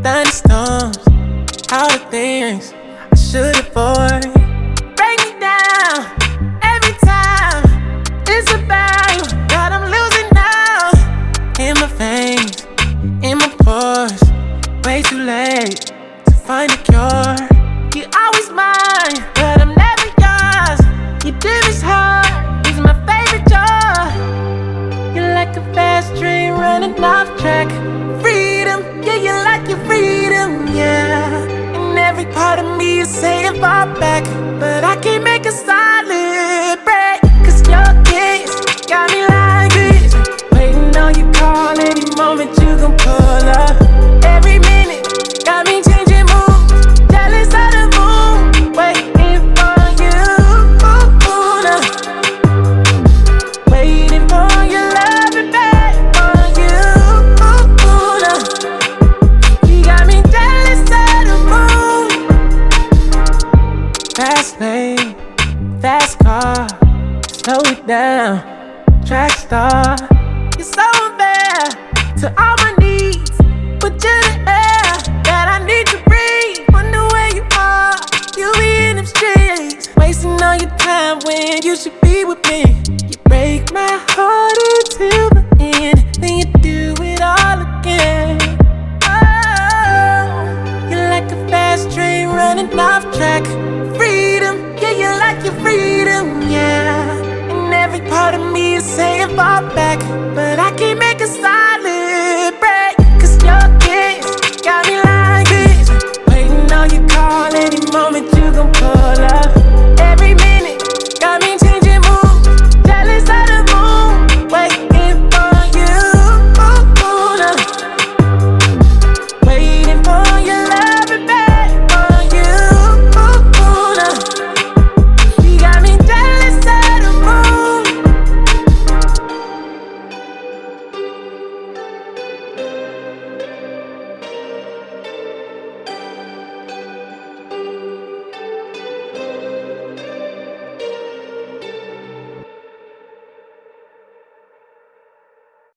thunderstorms, all the things I should avoid. Break me down every time it's about you, but I'm losing now. In my veins, in my pores, way too late to find a cure. You're always mine, but I'm never yours. You do this hard, is my favorite joy. You're like a fast train running off track. Freedom, yeah, you like your freedom, yeah. And every part of me is saying fall back, but I can't make a solid break. Cause your kiss got me like this, waiting on your call. Any moment you gon' pull up. Every minute got me changing moves, jealous of the moon, waiting for you. Waiting for your love and back for you. You got me jealous of the moon. Fast lane, fast car, slow it down, track star. You're so unfair to all my needs, but you're the air that I need to breathe. Wonder where you are, you be in them streets, wasting all your time when you should be with me. You break my heart until the end, then you do it all again. Oh, you're like a fast train running off track. Freedom, yeah, you like your freedom, yeah. And every part of me is saying fall back, but I can't